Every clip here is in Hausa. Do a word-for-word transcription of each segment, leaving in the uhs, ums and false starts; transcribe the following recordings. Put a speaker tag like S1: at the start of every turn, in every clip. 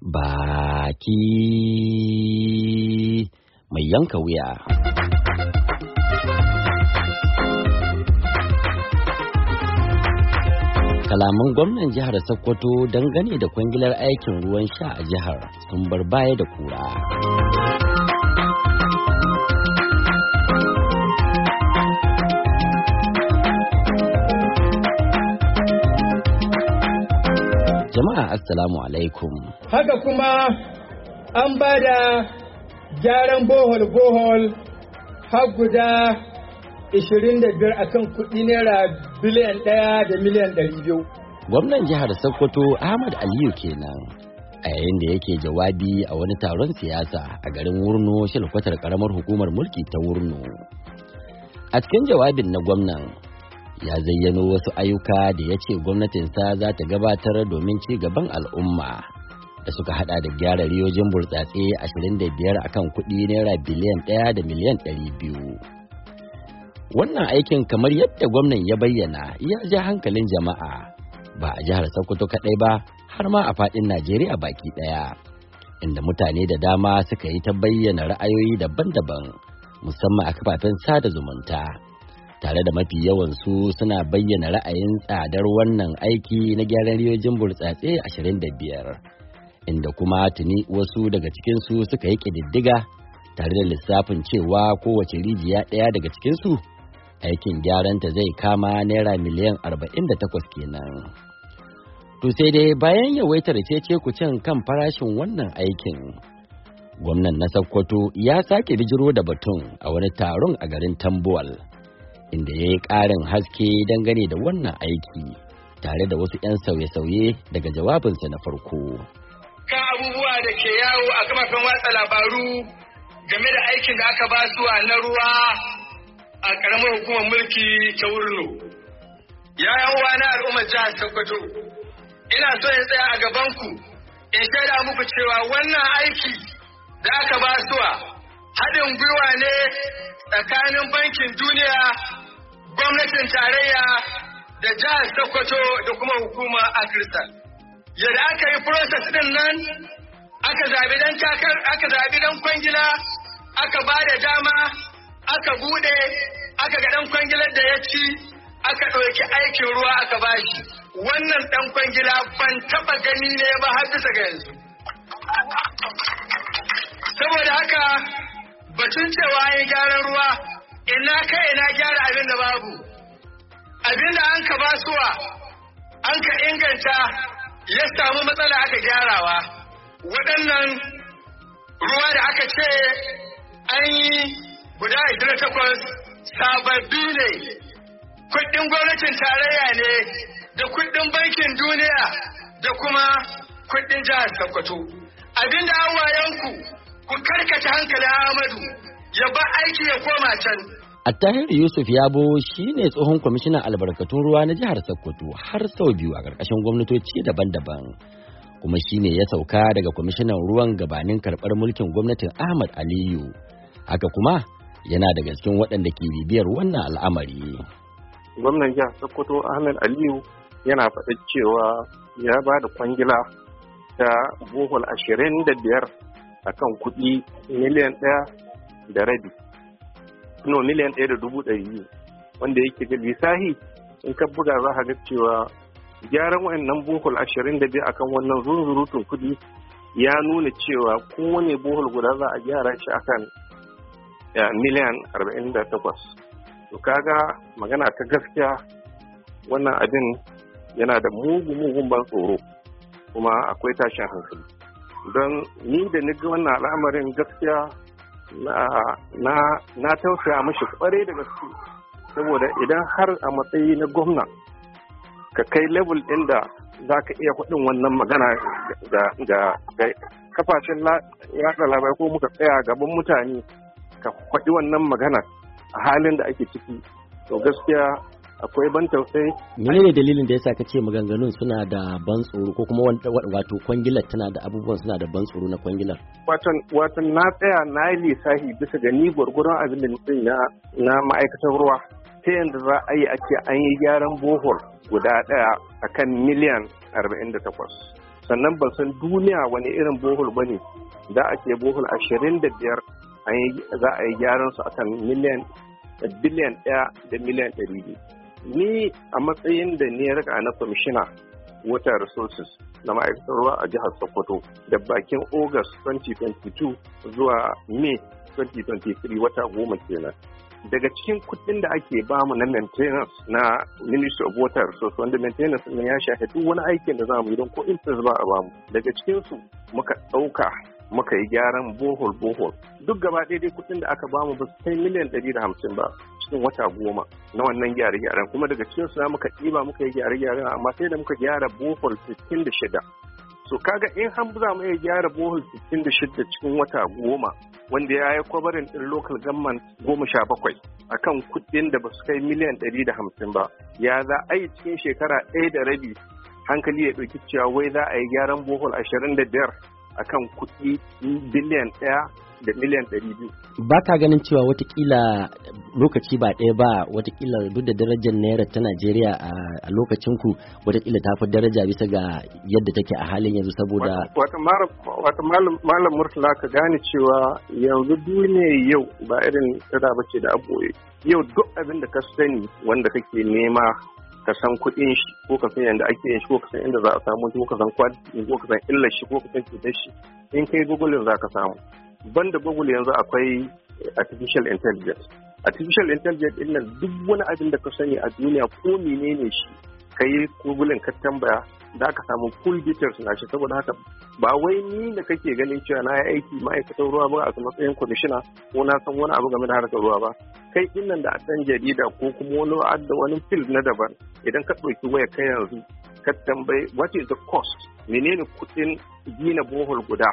S1: baki mai yanka wuya. Kalaman gwamnan jihar Sokoto dangane da kwangilar aikin ruwan sha a jihar sun bar baya da kura. Jama'a assalamu alaikum.
S2: Haka kuma an ba da gyaran bohol-bohol har guda ishirin da biyar akan kuɗi naira biliyan ɗaya da miliyan ɗari biyu.
S1: Gwamnan jihar Sokoto Ahmad Aliyu kenan a yayin da yake jawabi a wani taron siyasa a garin Wurno shilkwatar karamar hukumar mulki ta Wurno. A cikin jawabin na gwamnan ya zayyano wasu ayyuka da ya ce gwamnatinsa za ta gabatar domin ci gaban al'umma da suka hada da gyara riyojin burtsatse ashirin da biyar akan kuɗi naira biliyan ɗaya da miliyan ɗari biyu. Wannan aikin kamar yadda gwamnan ya bayyana ya ja hankalin jama'a ba a jihar Sokoto kaɗai ba har ma a faɗin Najeriya baki ɗaya, inda mutane da dama suka yi ta bayyana ra'ayoyi daban-daban musamman a kafafen sada zumunta. Tare da mafi yawansu suna bayyana ra'ayin tsadar wannan aiki na gyaran riyojin burtsatse ashirin da biyar, inda kuma tuni wasu daga cikinsu suka yi ƙididdiga tare da lissafin cewa kowace rijiya ɗaya daga cikinsu aikin gyaranta zai kama naira miliyan arba'in da takwas kenan. To sai dai bayan yawaitar cece kucen kan farashin wannan aikin, gwamnan na Sokoto ya sake bijiro da batun a wani taron a garin Tambuwal, inda ya yi ƙarin haske dangane da wannan aiki tare da wasu 'yan sauye-sauye daga jawabinsa na farko.
S2: Kan abubuwa da ke yawo a kafafen watsa labaru game da aikin da aka ba su na ruwa a ƙaramar hukumar mulki ta Wurno. Ya uwa na al'ummar jihar Sokoto, ina so in tsaya a gabanku in shaida muku cewa wannan aiki da aka ba su haɗin gwiwa ne tsakanin bankin duniya, gwamnatin tarayya da jihar Sokoto da kuma hukumar Akirsa. Yadda aka yi process din nan, aka zabi dan takar, aka zabi dan kwangila, aka ba da dama, aka bude, aka ga dan kwangilar da ya ci, aka ɗauki aikin ruwa aka bashi. Wannan dan kwangila ban taba gani ne ba har bisa ga yanzu. Saboda haka batun cewa ya gyaran ruwa, ina kai ina gyara abin da babu. Abin da an ka basuwa, an ka inganta ya samu matsala aka gyarawa. Waɗannan ruwa da aka ce an yi guda ashirin da takwas sababbi ne. Kuɗin gwamnatin tarayya ne da kuɗin bankin duniya da kuma kuɗin jihar Sokoto. Abin da an wayanku ku karkata hankalin Ahmadu ya ba aiki ya koma can.
S1: Attahir Yusuf Yabo shi ne tsohon kwamishinan albarkatun ruwa na jihar Sokoto har sau biyu a ƙarƙashin gwamnatoci daban-daban, kuma shi ne ya sauka daga kwamishinan ruwan gabanin karɓar mulkin gwamnatin Ahmad Aliyu. Haka kuma yana daga cikin waɗanda ke bibiyar wannan al'amari.
S3: Gwamnan jihar Sokoto Ahmad Aliyu yana faɗa cewa ya ba da kwangila ta bohol ashirin da biyar akan kuɗi miliyan ɗaya da rabi. No, miliyan ɗaya da dubu ɗari, wanda yake ga lisahi in ka buga za ka ga cewa gyaran wayannan bohol ashirin da biyar akan wannan zunzurutun kuɗi ya nuna cewa kowane bohol guda za a gyara shi akan miliyan arba'in da takwas. To kaga magana ta gaskiya wannan abin yana da mugu-mugun ban tsoro, kuma akwai tashin hankali. Don ni da ni ga wannan al'amarin gaskiya na na na tausaya mashi kware da gaske, saboda idan har a matsayi na gwamna ka kai level ɗin da za ka iya faɗin wannan magana ga kafafen yaɗa labarai ko muka tsaya gaban mutane ka faɗi wannan magana a halin da ake ciki, to gaskiya akwai ban tausayi.
S1: Menene dalilin da yasa ka ce maganganun suna da ban tsoro, ko kuma wato kwangilar tana da abubuwan suna da ban tsoro na kwangilar?
S3: Watan watan na tsaya na yi lissafi bisa ga ni gwargwaron abin da nufin na na ma'aikatar ruwa, ta yadda za a yi ake an yi gyaran bohol guda ɗaya akan miliyan arba'in da takwas. sannan ban san duniya wani irin bohol ba ne da ake bohol ashirin da biyar za a yi gyaran su akan miliyan biliyan ɗaya da miliyan ɗari biyu. Ni a matsayin da ne raka na kwamishina water resources na ma'aikatar ruwa a jihar Sokoto da bakin August twenty twenty-two zuwa May twenty twenty-three wata goma kenan. Daga cikin kuɗin da ake bamu na maintenance na Ministry of Water Resources, wanda maintenance ne ya shafi duk wani aikin da za mu yi don ko interest ba a bamu. Daga cikin su muka ɗauka muka yi gyaran bohol bohol duk gaba ɗaya dai kuɗin da aka bamu ba su kai miliyan ɗari da hamsin ba cikin wata goma na wannan gyare-gyaren, kuma daga cikin su muka ɗiba muka yi gyare-gyaren, amma sai da muka gyara bohol sittin da shida. So kaga in har za mu iya gyara bohol sittin da shida cikin wata goma wanda ya yi kwabarin ɗin local government goma sha bakwai akan kuɗin da ba su kai miliyan ɗari da hamsin ba, ya za a yi cikin shekara ɗaya da rabi hankali ya ɗauki cewa wai za a yi gyaran bohol ashirin da biyar akan kuɗi biliyan ɗaya da miliyan ɗari biyu.
S1: Ba ka ganin cewa watakila lokaci ba ɗaya ba, watakila duk da darajar naira ta Najeriya a lokacin ku watakila ta fi daraja bisa ga yadda take a halin yanzu saboda
S3: wata malam Murtala ka gane cewa yanzu duniya yau ba irin tada bace da aboye. Yau duk abin da ka sani wanda kake nema ka san kuɗin shi ko ka san yadda ake yin shi ko ka san inda za a samu ko ka san kwaliti ko ka san illar shi ko ka san cutar shi, in kai google za ka samu. Banda google yanzu akwai artificial intelligence. Artificial intelligence ɗin nan duk wani abin da ka sani a duniya ko menene shi kai google ka tambaya za ka samu full details na shi. Saboda haka ba wai ni da kake ganin cewa na yi aiki ma'aikatan ruwa ba a matsayin kwamishina ko na san wani abu game da harkar ruwa ba, kai din nan da a ɗan jarida ko kuma wani adda wani field na daban, idan ka ɗauki waya kai yanzu ka tambayi what is the cost, menene kuɗin gina bohol guda,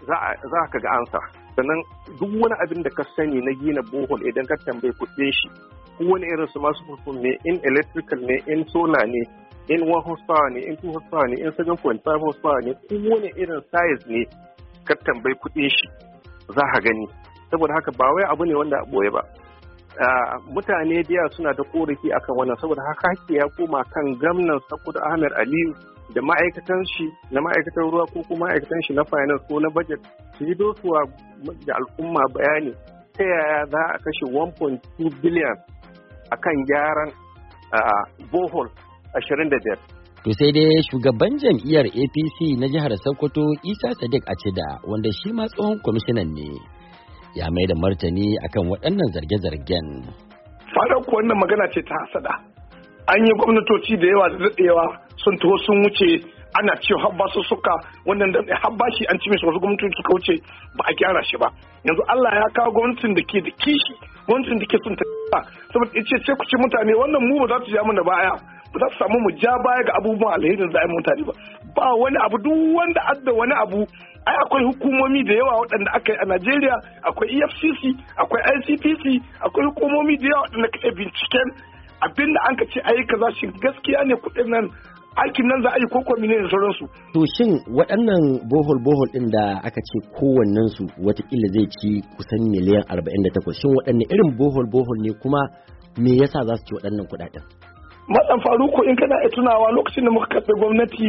S3: za ka ga ansa. Sannan duk wani abin da ka sani na gina bohol idan ka tambayi kuɗin shi, ko wani irin su masu fufun ne, in electrical ne, in solar ne, in one horsepower ne, in two horsepower ne, in seven point five horsepower ne, ko wani irin size ne ka tambayi kuɗin shi za ka gani. Saboda haka ba wai abu ne wanda a ɓoye ba. Uh, mutane da suna da korafi akan wannan, saboda haka hakki ya koma kan gwamnan Sokoto Ahmed Aliyu da ma'aikatan shi na ma'aikatan ruwa ko kuma ma'aikatan shi na finance ko na budget su yi dosuwa da al'umma bayani ta yaya za a kashe one point two billion akan gyaran uh, bohol ashirin da biyar.
S1: To sai dai shugaban jam'iyyar A P C na jihar Sokoto Isa Sadiq Acida, wanda shi ma tsohon kwamishinan ne, ya mai da martani akan waɗannan zarge-zargen.
S4: Fadar ku wannan magana ce ta hasada. An yi gwamnatoci da yawa da daɗewa sun taho sun wuce, ana cewa habba su suka wannan da habba shi an ci mai wasu gwamnatoci suka wuce ba a gyara shi ba. Yanzu Allah ya kawo gwamnatin da ke da kishi, gwamnatin da ke son ta saboda ce sai ku ci mutane wannan mu ba za su ja mana baya, ba za su samu mu ja baya ga abubuwan alherin da za a yi mutane ba. Ba wani abu, duk wanda adda wani abu, ai akwai hukumomi da yawa waɗanda aka yi a Najeriya, akwai E F C C, akwai I C P C, akwai hukumomi da yawa waɗanda ka binciken abinda an ka ce ayi kaza shi gaskiya ne kuɗin nan aikin nan za a yi koko mine da sauransu.
S1: To shin waɗannan bohol bohol ɗin da aka ce kowannen su watakila zai ci kusan miliyan arba'in da takwas, shin waɗanne irin bohol bohol ne kuma me yasa za su ci waɗannan kuɗaɗen?
S4: Matsan Faruku, in kana iya tunawa lokacin da muka karɓi gwamnati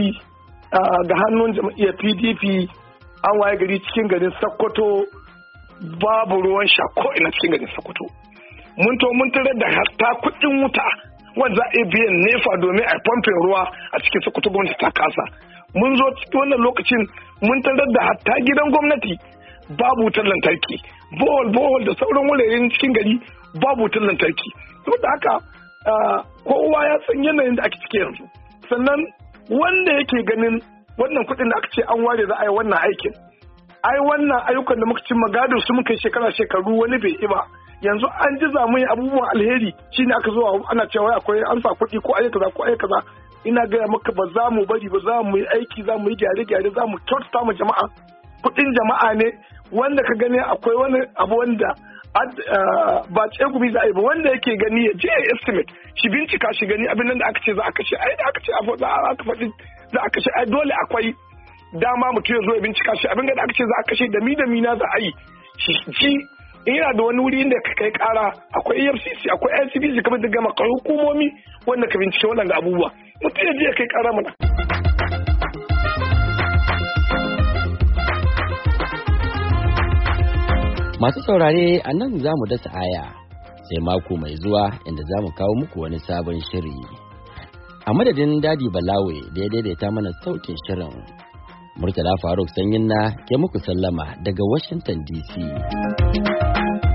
S4: ga hannun jam'iyyar P D P, an waye gari cikin garin Sokoto babu ruwan sha ko ina cikin garin Sokoto. Mun to mun tarar da hatta kuɗin wuta wanda za a yi biyan nefa domin a pumping ruwa a cikin Sokoto gwamnati ta kasa. Mun zo cikin wannan lokacin mun tarar da hatta gidan gwamnati babu wutar lantarki, bohol bohol da sauran wuraren cikin gari babu wutar lantarki. Saboda haka kowa ya san yanayin da ake ciki yanzu. Sannan wanda yake ganin wannan kuɗin da aka ce an ware za a yi wannan aikin, ai wannan ayyukan da muka ci magadar su muka yi shekara shekaru wani bai yi ba, yanzu an ji zamu yi abubuwan alheri shine aka zo ana cewa akwai an sa kuɗi ko ayi kaza ko ayi kaza. Ina gaya maka ba za mu bari ba, za mu yi aiki, za mu yi gyare-gyare, za mu kyautata ma jama'a. Kuɗin jama'a ne wanda ka gani akwai wani abu wanda ba tsegumi za a yi ba, wanda yake gani ya je estimate shi bincika shi gani abin nan da aka ce za a kashe, ai da aka ce za a faɗi za a kashe, ai dole akwai dama mutum ya zo ya bincika shi abin da aka ce za a kashe da mi da mi na za a yi shi. In yana da wani wuri inda ka kai kara akwai E F C C, akwai I C P C, kamar da gama kai hukumomi wanda ka bincike waɗanda abubuwa, mutum ya je ya kai kara mana.
S1: Masu saurare a nan za mu dasa aya sai mako mai zuwa inda za mu kawo muku wani sabon shiri. A madadin Dadi Balawe da ya daidaita mana sautin shirin, Murtala Faruk Sanyin na ke muku sallama daga Washington D C.